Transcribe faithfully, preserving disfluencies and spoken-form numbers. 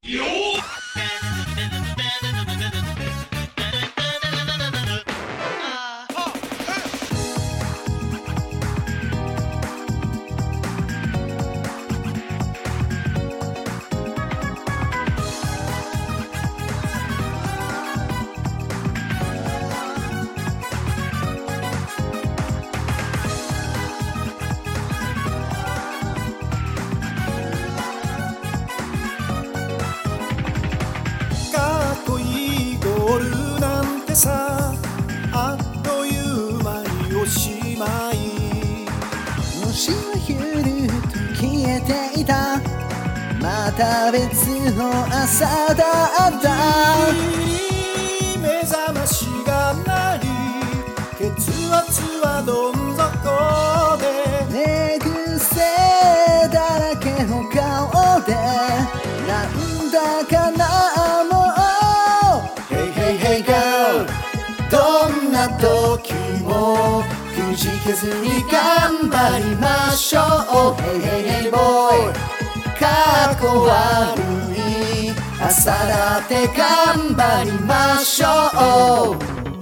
かっこいいゴールなんてさ、あっという間におしまい。 星はゆるっと消えていた、また別の朝だった。 目覚ましが鳴り、血圧はどん底で、 寝癖だらけの顔でなんだかなもう Hey hey hey girl、 どんな時もくじけずに頑張りましょう。 Hey hey hey boy、 かっこ悪い朝だって頑張りましょう。